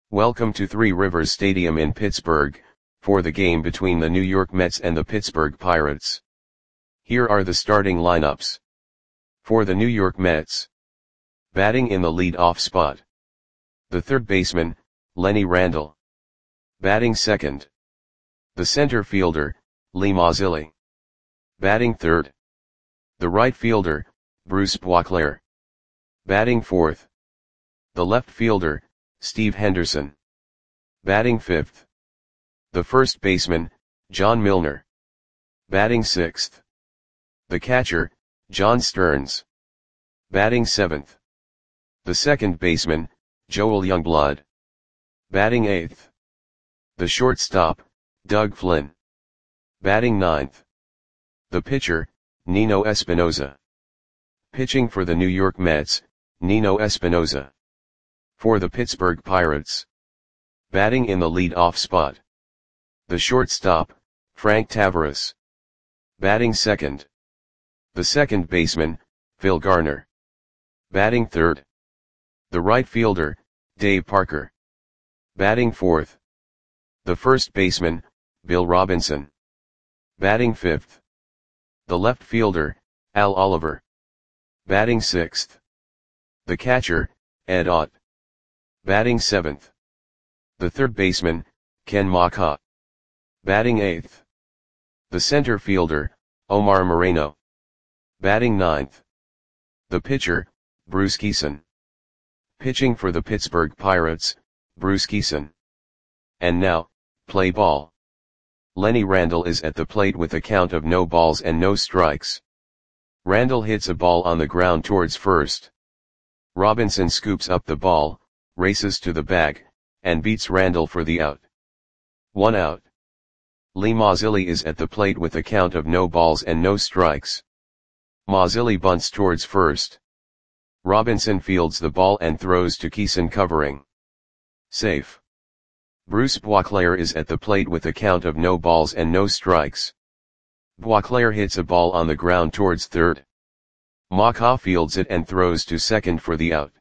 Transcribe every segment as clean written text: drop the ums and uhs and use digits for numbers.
Welcome to Three Rivers Stadium in Pittsburgh, for the game between the New York Mets and the Pittsburgh Pirates. Here are the starting lineups. For the New York Mets. Batting in the lead-off spot. The third baseman, Lenny Randle. Batting second. The center fielder, Lee Mazzilli. Batting third. The right fielder, Bruce Boisclair. Batting fourth. The left fielder, Steve Henderson. Batting fifth. The first baseman, John Milner. Batting sixth. The catcher, John Stearns. Batting seventh. The second baseman, Joel Youngblood. Batting eighth. The shortstop, Doug Flynn. Batting ninth. The pitcher, Nino Espinosa. Pitching for the New York Mets, Nino Espinosa. For the Pittsburgh Pirates. Batting in the lead-off spot. The shortstop, Frank Taveras. Batting second. The second baseman, Phil Garner. Batting third. The right fielder, Dave Parker. Batting fourth. The first baseman, Bill Robinson. Batting fifth. The left fielder, Al Oliver. Batting sixth. The catcher, Ed Ott. Batting seventh. The third baseman, Ken Macha. Batting eighth. The center fielder, Omar Moreno. Batting ninth. The pitcher, Bruce Kison. Pitching for the Pittsburgh Pirates, Bruce Kison. And now, play ball. Lenny Randle is at the plate with a count of no balls and no strikes. Randle hits a ball on the ground towards first. Robinson scoops up the ball, races to the bag, and beats Randle for the out. 1 out. Lee Mazzilli is at the plate with a count of no balls and no strikes. Mazzilli bunts towards first. Robinson fields the ball and throws to Kison covering. Safe. Bruce Boisclair is at the plate with a count of no balls and no strikes. Boisclair hits a ball on the ground towards third. Macha fields it and throws to second for the out.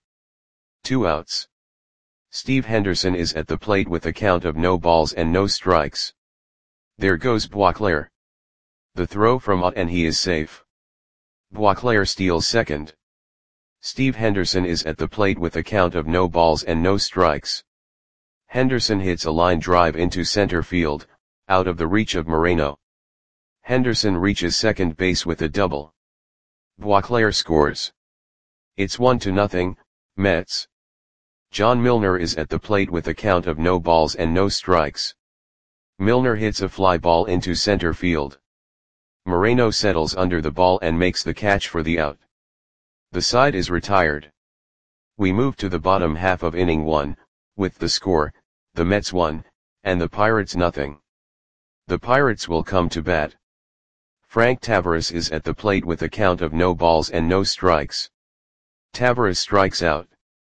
2 outs. Steve Henderson is at the plate with a count of no balls and no strikes. There goes Boisclair. The throw from Ott and he is safe. Boisclair steals second. Steve Henderson is at the plate with a count of no balls and no strikes. Henderson hits a line drive into center field, out of the reach of Moreno. Henderson reaches second base with a double. Boisclair scores. It's 1-0, Mets. John Milner is at the plate with a count of no balls and no strikes. Milner hits a fly ball into center field. Moreno settles under the ball and makes the catch for the out. The side is retired. We move to the bottom half of inning 1, with the score, the Mets 1, and the Pirates nothing. The Pirates will come to bat. Frank Taveras is at the plate with a count of no balls and no strikes. Taveras strikes out.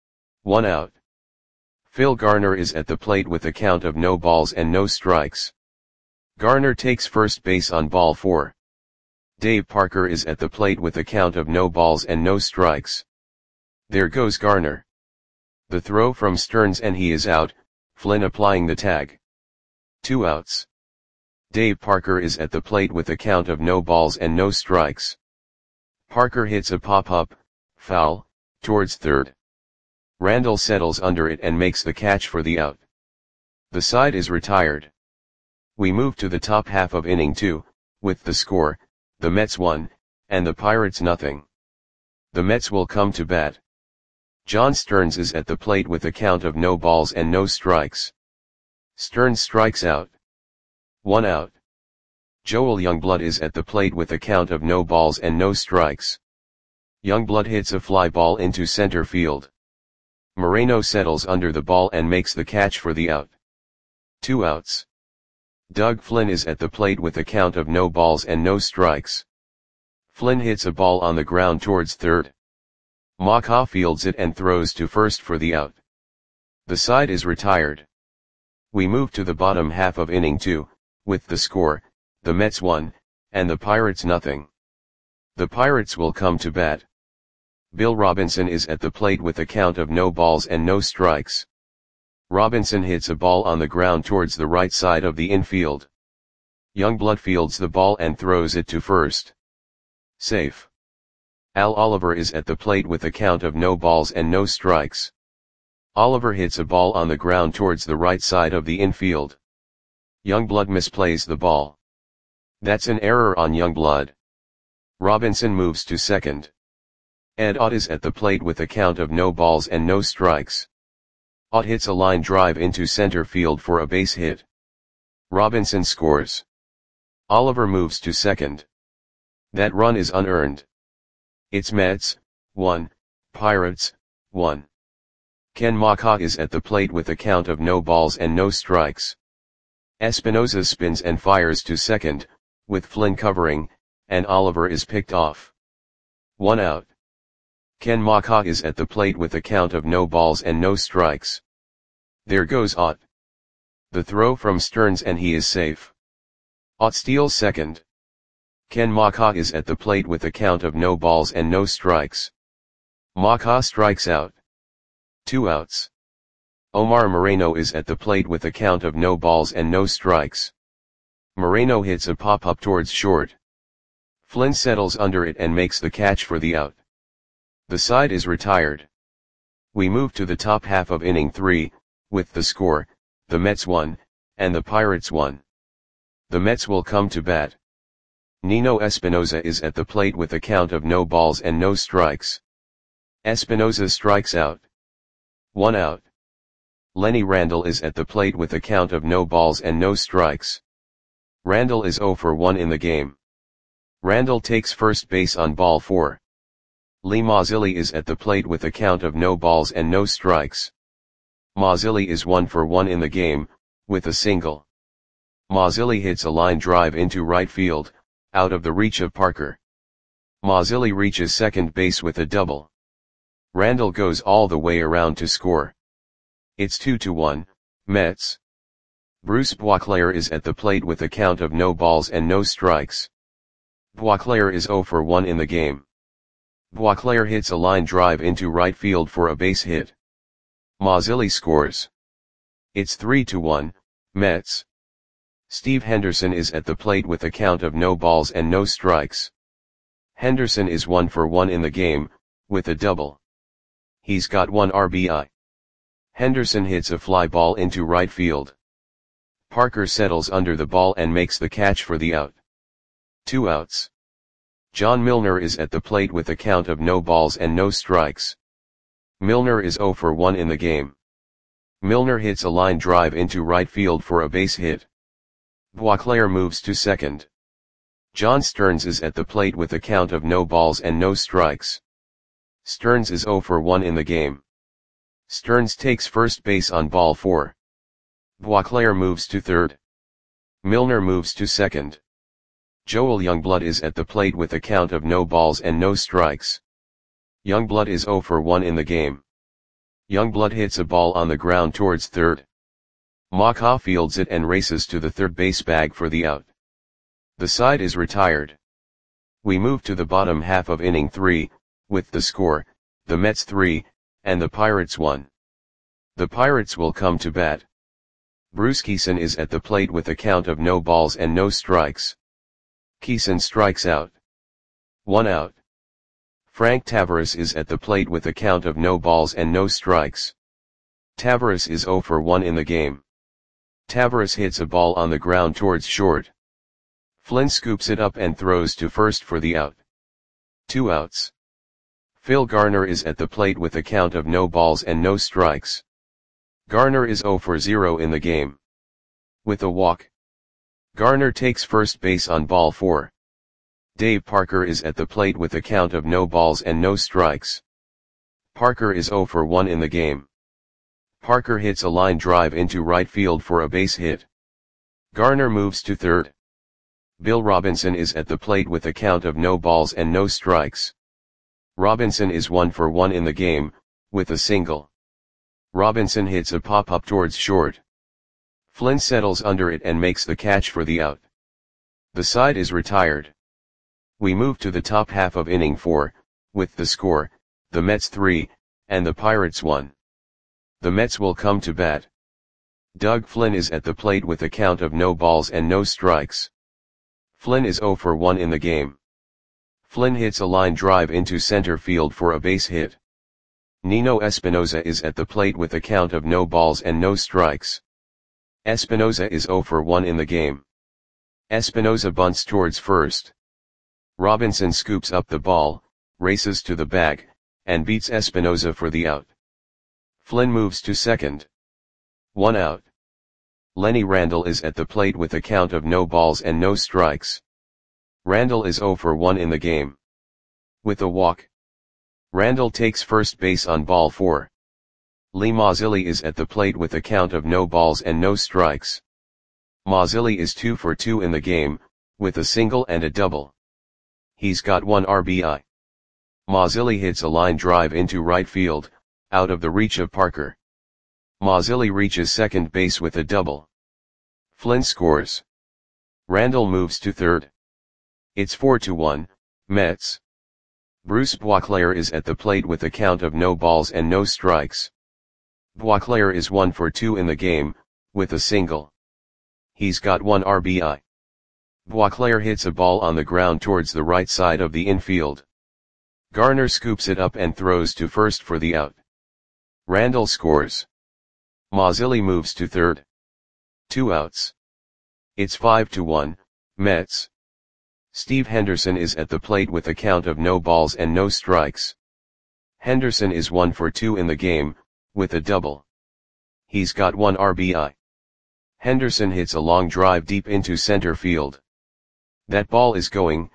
1 out. Phil Garner is at the plate with a count of no balls and no strikes. Garner takes first base on ball 4. Dave Parker is at the plate with a count of no balls and no strikes. There goes Garner. The throw from Stearns and he is out, Flynn applying the tag. 2 outs. Dave Parker is at the plate with a count of no balls and no strikes. Parker hits a pop-up, foul, towards third. Randle settles under it and makes the catch for the out. The side is retired. We move to the top half of inning 2, with the score, the Mets 1, and the Pirates nothing. The Mets will come to bat. John Stearns is at the plate with a count of no balls and no strikes. Stearns strikes out. 1 out. Joel Youngblood is at the plate with a count of no balls and no strikes. Youngblood hits a fly ball into center field. Moreno settles under the ball and makes the catch for the out. 2 outs. Doug Flynn is at the plate with a count of no balls and no strikes. Flynn hits a ball on the ground towards third. Macha fields it and throws to first for the out. The side is retired. We move to the bottom half of inning 2, with the score, the Mets 1, and the Pirates nothing. The Pirates will come to bat. Bill Robinson is at the plate with a count of no balls and no strikes. Robinson hits a ball on the ground towards the right side of the infield. Youngblood fields the ball and throws it to first. Safe. Al Oliver is at the plate with a count of no balls and no strikes. Oliver hits a ball on the ground towards the right side of the infield. Youngblood misplays the ball. That's an error on Youngblood. Robinson moves to second. Ed Ott is at the plate with a count of no balls and no strikes. Ott hits a line drive into center field for a base hit. Robinson scores. Oliver moves to second. That run is unearned. It's Mets, 1, Pirates, 1. Ken Macha is at the plate with a count of no balls and no strikes. Espinosa spins and fires to second, with Flynn covering, and Oliver is picked off. 1 out. Ken Macha is at the plate with a count of no balls and no strikes. There goes Ott. The throw from Stearns and he is safe. Ott steals second. Ken Macha is at the plate with a count of no balls and no strikes. Macha strikes out. 2 outs. Omar Moreno is at the plate with a count of no balls and no strikes. Moreno hits a pop-up towards short. Flynn settles under it and makes the catch for the out. The side is retired. We move to the top half of inning 3, with the score, the Mets 1, and the Pirates 1. The Mets will come to bat. Nino Espinosa is at the plate with a count of no balls and no strikes. Espinosa strikes out. 1 out. Lenny Randle is at the plate with a count of no balls and no strikes. Randle is 0 for 1 in the game. Randle takes first base on ball 4. Lee Mazzilli is at the plate with a count of no balls and no strikes. Mazzilli is 1 for 1 in the game, with a single. Mazzilli hits a line drive into right field, out of the reach of Parker. Mazzilli reaches second base with a double. Randle goes all the way around to score. It's 2-1, Mets. Bruce Boisclair is at the plate with a count of no balls and no strikes. Boisclair is 0 for 1 in the game. Boisclair hits a line drive into right field for a base hit. Mazzilli scores. It's 3-1, Mets. Steve Henderson is at the plate with a count of no balls and no strikes. Henderson is 1 for 1 in the game, with a double. He's got 1 RBI. Henderson hits a fly ball into right field. Parker settles under the ball and makes the catch for the out. 2 outs. John Milner is at the plate with a count of no balls and no strikes. Milner is 0 for 1 in the game. Milner hits a line drive into right field for a base hit. Boisclair moves to second. John Stearns is at the plate with a count of no balls and no strikes. Stearns is 0 for 1 in the game. Stearns takes first base on ball 4. Boisclair moves to third. Milner moves to second. Joel Youngblood is at the plate with a count of no balls and no strikes. Youngblood is 0 for 1 in the game. Youngblood hits a ball on the ground towards third. Macha fields it and races to the third base bag for the out. The side is retired. We move to the bottom half of inning 3, with the score, the Mets 3, and the Pirates 1. The Pirates will come to bat. Bruce Kison is at the plate with a count of no balls and no strikes. Kison strikes out. 1 out. Frank Tavares is at the plate with a count of no balls and no strikes. Tavares is 0 for 1 in the game. Tavares hits a ball on the ground towards short. Flynn scoops it up and throws to first for the out. 2 outs. Phil Garner is at the plate with a count of no balls and no strikes. Garner is 0 for 0 in the game. With a walk. Garner takes first base on ball 4. Dave Parker is at the plate with a count of no balls and no strikes. Parker is 0 for 1 in the game. Parker hits a line drive into right field for a base hit. Garner moves to third. Bill Robinson is at the plate with a count of no balls and no strikes. Robinson is 1 for 1 in the game, with a single. Robinson hits a pop-up towards short. Flynn settles under it and makes the catch for the out. The side is retired. We move to the top half of inning 4, with the score, the Mets 3, and the Pirates 1. The Mets will come to bat. Doug Flynn is at the plate with a count of no balls and no strikes. Flynn is 0 for 1 in the game. Flynn hits a line drive into center field for a base hit. Nino Espinosa is at the plate with a count of no balls and no strikes. Espinosa is 0 for 1 in the game. Espinosa bunts towards first. Robinson scoops up the ball, races to the bag, and beats Espinosa for the out. Flynn moves to second. 1 out. Lenny Randle is at the plate with a count of no balls and no strikes. Randle is 0 for 1 in the game. With a walk. Randle takes first base on ball 4. Lee Mazzilli is at the plate with a count of no balls and no strikes. Mazzilli is 2 for 2 in the game, with a single and a double. He's got 1 RBI. Mazzilli hits a line drive into right field, out of the reach of Parker. Mazzilli reaches second base with a double. Flynn scores. Randle moves to third. It's 4-1, Mets. Bruce Boisclair is at the plate with a count of no balls and no strikes. Boisclair is 1 for 2 in the game, with a single. He's got 1 RBI. Boisclair hits a ball on the ground towards the right side of the infield. Garner scoops it up and throws to first for the out. Randle scores. Mazzilli moves to third. 2 outs. It's 5-1, Mets. Steve Henderson is at the plate with a count of no balls and no strikes. Henderson is 1 for 2 in the game, with a double. He's got 1 RBI. Henderson hits a long drive deep into center field. That ball is gone.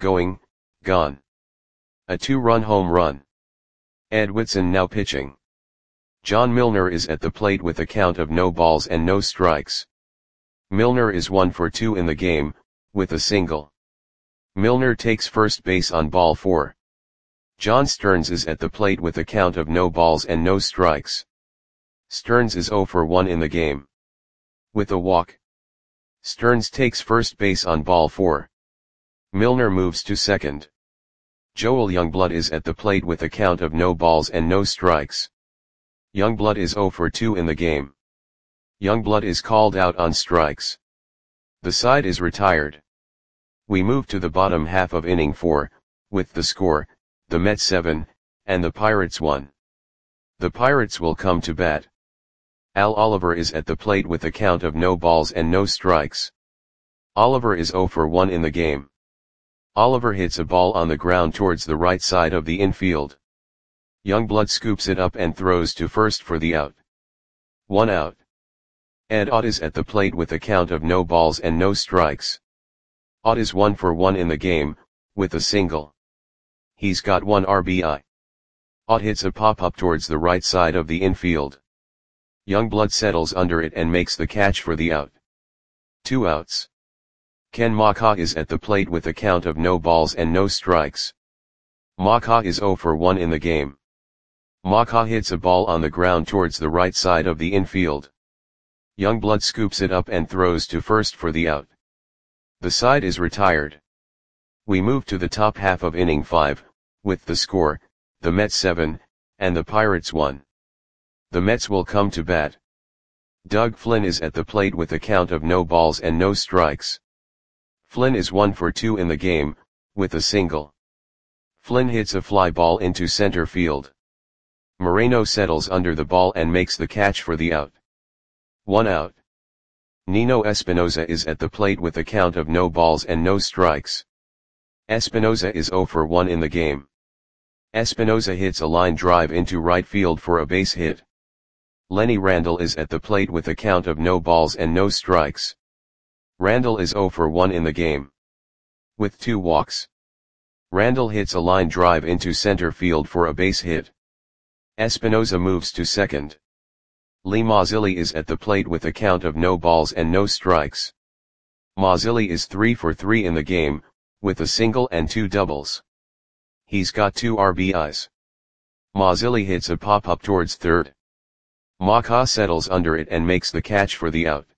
A 2-run home run. Ed Whitson now pitching. John Milner is at the plate with a count of no balls and no strikes. Milner is 1 for 2 in the game, with a single. Milner takes first base on ball 4. John Stearns is at the plate with a count of no balls and no strikes. Stearns is 0 for 1 in the game. With a walk. Stearns takes first base on ball 4. Milner moves to second. Joel Youngblood is at the plate with a count of no balls and no strikes. Youngblood is 0 for 2 in the game. Youngblood is called out on strikes. The side is retired. We move to the bottom half of inning 4, with the score, the Mets 7, and the Pirates 1. The Pirates will come to bat. Al Oliver is at the plate with a count of no balls and no strikes. Oliver is 0 for 1 in the game. Oliver hits a ball on the ground towards the right side of the infield. Youngblood scoops it up and throws to first for the out. 1 out. Ed Ott is at the plate with a count of no balls and no strikes. Ott is 1 for 1 in the game, with a single. He's got 1 RBI. Ott hits a pop-up towards the right side of the infield. Youngblood settles under it and makes the catch for the out. 2 outs. Ken Macha is at the plate with a count of no balls and no strikes. Macha is 0 for 1 in the game. Macha hits a ball on the ground towards the right side of the infield. Youngblood scoops it up and throws to first for the out. The side is retired. We move to the top half of inning 5, with the score, the Mets 7, and the Pirates 1. The Mets will come to bat. Doug Flynn is at the plate with a count of no balls and no strikes. Flynn is 1 for 2 in the game, with a single. Flynn hits a fly ball into center field. Moreno settles under the ball and makes the catch for the out. 1 out. Nino Espinosa is at the plate with a count of no balls and no strikes. Espinosa is 0 for 1 in the game. Espinosa hits a line drive into right field for a base hit. Lenny Randle is at the plate with a count of no balls and no strikes. Randle is 0 for 1 in the game. With 2 walks. Randle hits a line drive into center field for a base hit. Espinosa moves to second. Lee Mazzilli is at the plate with a count of no balls and no strikes. Mazzilli is 3 for 3 in the game, with a single and 2 doubles. He's got 2 RBIs. Mazzilli hits a pop-up towards third. Macha settles under it and makes the catch for the out.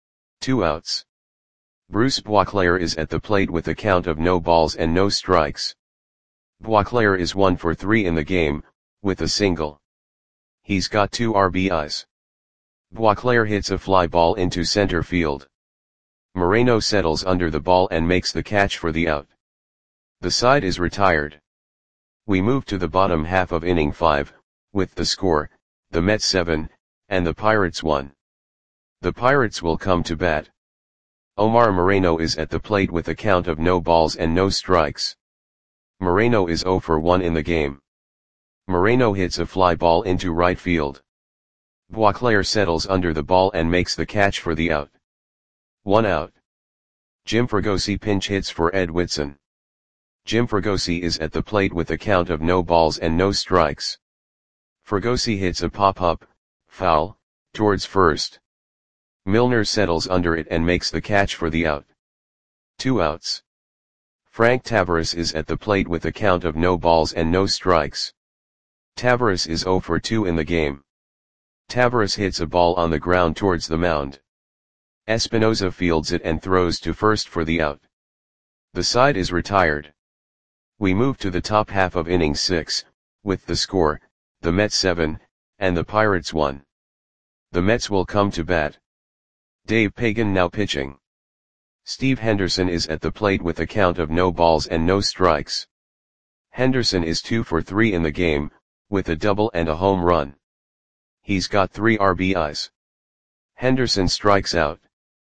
2 outs. Bruce Boisclair is at the plate with a count of no balls and no strikes. Boisclair is 1 for 3 in the game, with a single. He's got 2 RBIs. Boisclair hits a fly ball into center field. Moreno settles under the ball and makes the catch for the out. The side is retired. We move to the bottom half of inning 5, with the score, the Mets 7, and the Pirates 1. The Pirates will come to bat. Omar Moreno is at the plate with a count of no balls and no strikes. Moreno is 0 for 1 in the game. Moreno hits a fly ball into right field. Boisclair settles under the ball and makes the catch for the out. 1 out. Jim Fregosi pinch hits for Ed Whitson. Jim Fregosi is at the plate with a count of no balls and no strikes. Fregosi hits a pop-up, foul, towards first. Milner settles under it and makes the catch for the out. 2 outs. Frank Tavares is at the plate with a count of no balls and no strikes. Tavares is 0 for 2 in the game. Tavares hits a ball on the ground towards the mound. Espinoza fields it and throws to first for the out. The side is retired. We move to the top half of inning 6, with the score, the Mets 7, and the Pirates 1. The Mets will come to bat. Dave Pagan now pitching. Steve Henderson is at the plate with a count of no balls and no strikes. Henderson is 2 for 3 in the game, with a double and a home run. He's got 3 RBIs. Henderson strikes out.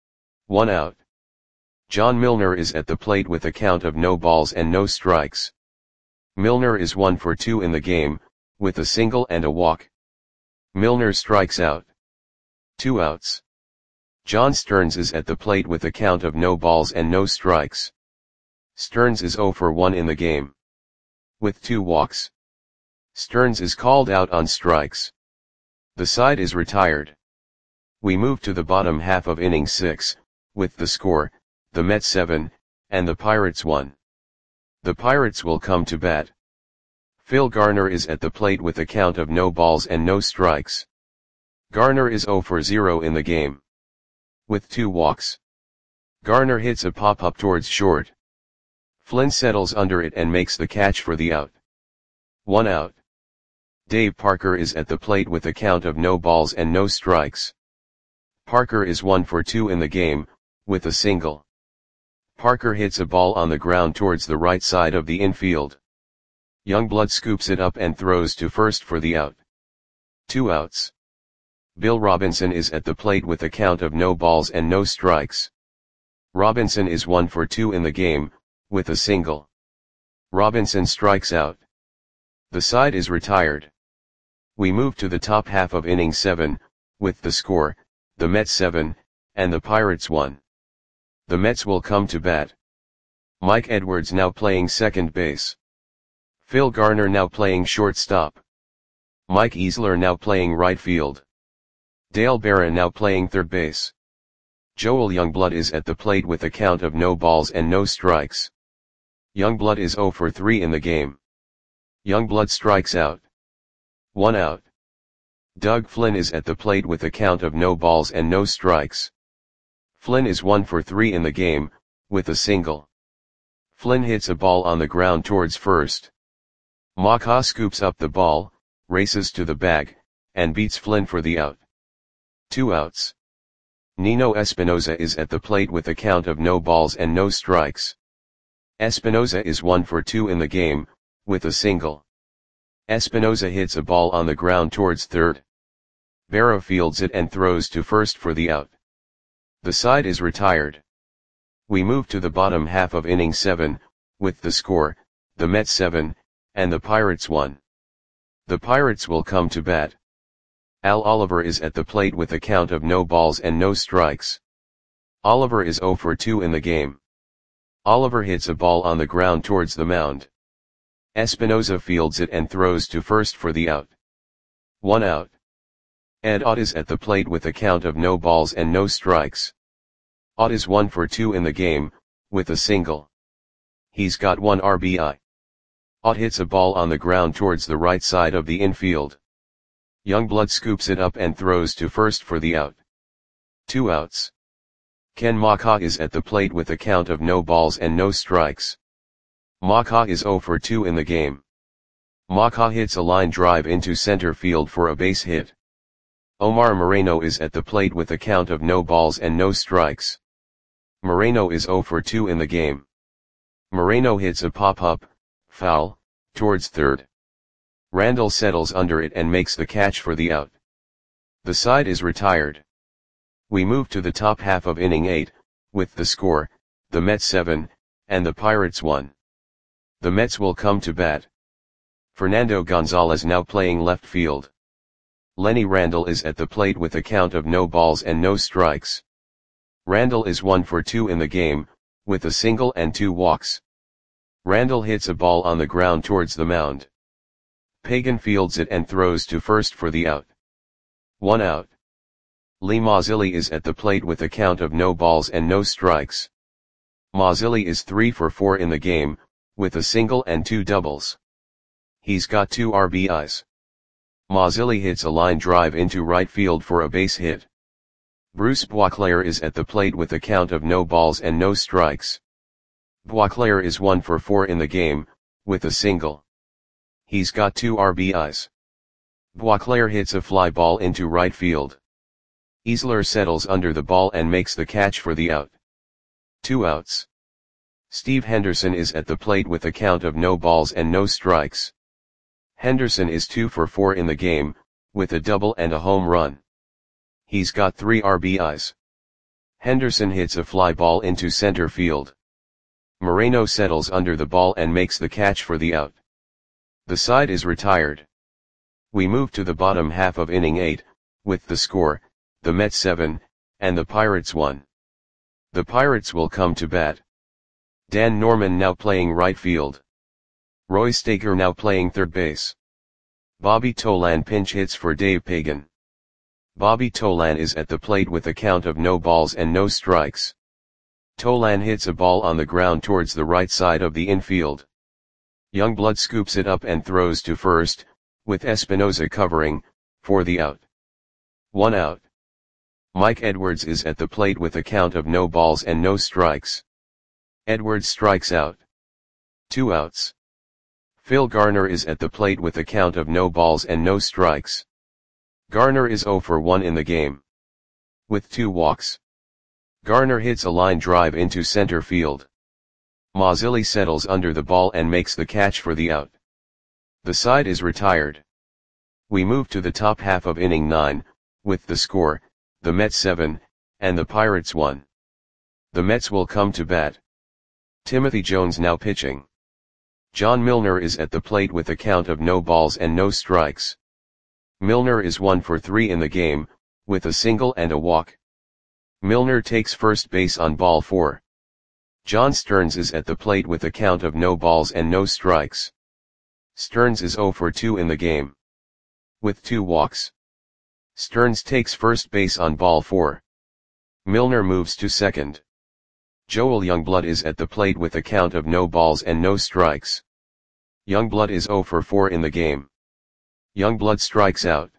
1 out. John Milner is at the plate with a count of no balls and no strikes. Milner is 1 for 2 in the game, with a single and a walk. Milner strikes out. 2 outs. John Stearns is at the plate with a count of no balls and no strikes. Stearns is 0 for 1 in the game, with 2 walks. Stearns is called out on strikes. The side is retired. We move to the bottom half of inning 6, with the score, the Mets 7, and the Pirates 1. The Pirates will come to bat. Phil Garner is at the plate with a count of no balls and no strikes. Garner is 0 for 0 in the game, with 2 walks. Garner hits a pop-up towards short. Flynn settles under it and makes the catch for the out. 1 out. Dave Parker is at the plate with a count of no balls and no strikes. Parker is 1 for 2 in the game, with a single. Parker hits a ball on the ground towards the right side of the infield. Youngblood scoops it up and throws to first for the out. 2 outs. Bill Robinson is at the plate with a count of no balls and no strikes. Robinson is 1 for 2 in the game, with a single. Robinson strikes out. The side is retired. We move to the top half of inning 7, with the score, the Mets 7, and the Pirates 1. The Mets will come to bat. Mike Edwards now playing second base. Phil Garner now playing shortstop. Mike Easler now playing right field. Dale Berra now playing third base. Joel Youngblood is at the plate with a count of no balls and no strikes. Youngblood is 0 for 3 in the game. Youngblood strikes out. 1 out. Doug Flynn is at the plate with a count of no balls and no strikes. Flynn is 1 for 3 in the game, with a single. Flynn hits a ball on the ground towards first. Maka scoops up the ball, races to the bag, and beats Flynn for the out. 2 outs. Nino Espinoza is at the plate with a count of no balls and no strikes. Espinoza is 1 for 2 in the game, with a single. Espinoza hits a ball on the ground towards third. Berra fields it and throws to first for the out. The side is retired. We move to the bottom half of inning 7, with the score, the Mets 7, and the Pirates 1. The Pirates will come to bat. Al Oliver is at the plate with a count of no balls and no strikes. Oliver is 0 for 2 in the game. Oliver hits a ball on the ground towards the mound. Espinoza fields it and throws to first for the out. 1 out. Ed Ott is at the plate with a count of no balls and no strikes. Ott is 1 for 2 in the game, with a single. He's got 1 RBI. Ott hits a ball on the ground towards the right side of the infield. Youngblood scoops it up and throws to first for the out. 2 outs. Ken Maka is at the plate with a count of no balls and no strikes. Maka is 0 for 2 in the game. Maka hits a line drive into center field for a base hit. Omar Moreno is at the plate with a count of no balls and no strikes. Moreno is 0 for 2 in the game. Moreno hits a pop-up, foul, towards third. Randall settles under it and makes the catch for the out. The side is retired. We move to the top half of inning 8, with the score, the Mets 7, and the Pirates 1. The Mets will come to bat. Fernando Gonzalez now playing left field. Lenny Randall is at the plate with a count of no balls and no strikes. Randall is 1 for 2 in the game, with a single and 2 walks. Randall hits a ball on the ground towards the mound. Pagan fields it and throws to first for the out. 1 out. Lee Mazzilli is at the plate with a count of no balls and no strikes. Mazzilli is 3 for 4 in the game, with a single and 2 doubles. He's got 2 RBIs. Mazzilli hits a line drive into right field for a base hit. Bruce Boisclair is at the plate with a count of no balls and no strikes. Boisclair is 1 for 4 in the game, with a single. He's got 2 RBIs. Boisclair hits a fly ball into right field. Easler settles under the ball and makes the catch for the out. 2 outs. Steve Henderson is at the plate with a count of no balls and no strikes. Henderson is 2 for 4 in the game, with a double and a home run. He's got 3 RBIs. Henderson hits a fly ball into center field. Moreno settles under the ball and makes the catch for the out. The side is retired. We move to the bottom half of inning 8, with the score, the Mets 7, and the Pirates 1. The Pirates will come to bat. Dan Norman now playing right field. Roy Staker now playing third base. Bobby Tolan pinch hits for Dave Pagan. Bobby Tolan is at the plate with a count of no balls and no strikes. Tolan hits a ball on the ground towards the right side of the infield. Youngblood scoops it up and throws to first, with Espinoza covering, for the out. 1 out. Mike Edwards is at the plate with a count of no balls and no strikes. Edwards strikes out. 2 outs. Phil Garner is at the plate with a count of no balls and no strikes. Garner is 0 for 1 in the game. With 2 walks. Garner hits a line drive into center field. Mazzilli settles under the ball and makes the catch for the out. The side is retired. We move to the top half of inning 9, with the score, the Mets 7, and the Pirates 1. The Mets will come to bat. Timothy Jones now pitching. John Milner is at the plate with a count of no balls and no strikes. Milner is 1 for 3 in the game, with a single and a walk. Milner takes first base on ball 4. John Stearns is at the plate with a count of no balls and no strikes. Stearns is 0 for 2 in the game. With 2 walks. Stearns takes first base on ball 4. Milner moves to second. Joel Youngblood is at the plate with a count of no balls and no strikes. Youngblood is 0 for 4 in the game. Youngblood strikes out.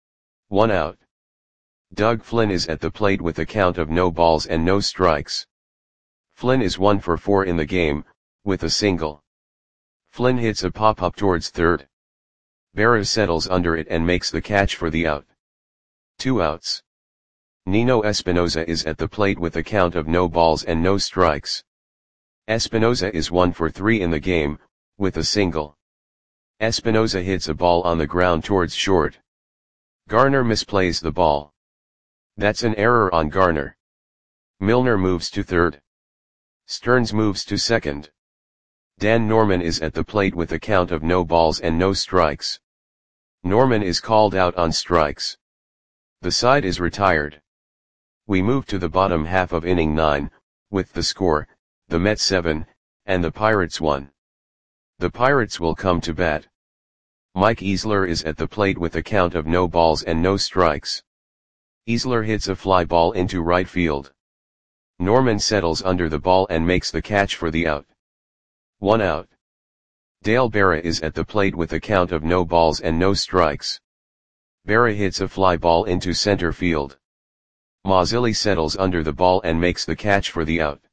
1 out. Doug Flynn is at the plate with a count of no balls and no strikes. Flynn is 1 for 4 in the game, with a single. Flynn hits a pop-up towards third. Berra settles under it and makes the catch for the out. 2 outs. Nino Espinoza is at the plate with a count of no balls and no strikes. Espinoza is 1 for 3 in the game, with a single. Espinoza hits a ball on the ground towards short. Garner misplays the ball. That's an error on Garner. Milner moves to third. Stearns moves to second. Dan Norman is at the plate with a count of no balls and no strikes. Norman is called out on strikes. The side is retired. We move to the bottom half of inning 9, with the score, the Mets 7, and the Pirates 1. The Pirates will come to bat. Mike Easler is at the plate with a count of no balls and no strikes. Easler hits a fly ball into right field. Norman settles under the ball and makes the catch for the out. 1 out. Dale Berra is at the plate with a count of no balls and no strikes. Berra hits a fly ball into center field. Mazzilli settles under the ball and makes the catch for the out.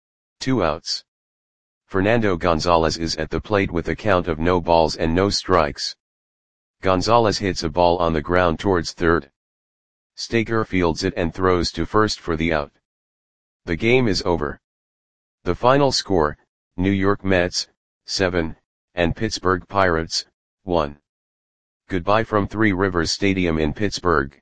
2 outs. Fernando Gonzalez is at the plate with a count of no balls and no strikes. Gonzalez hits a ball on the ground towards third. Staker fields it and throws to first for the out. The game is over. The final score, New York Mets, 7, and Pittsburgh Pirates, 1. Goodbye from Three Rivers Stadium in Pittsburgh.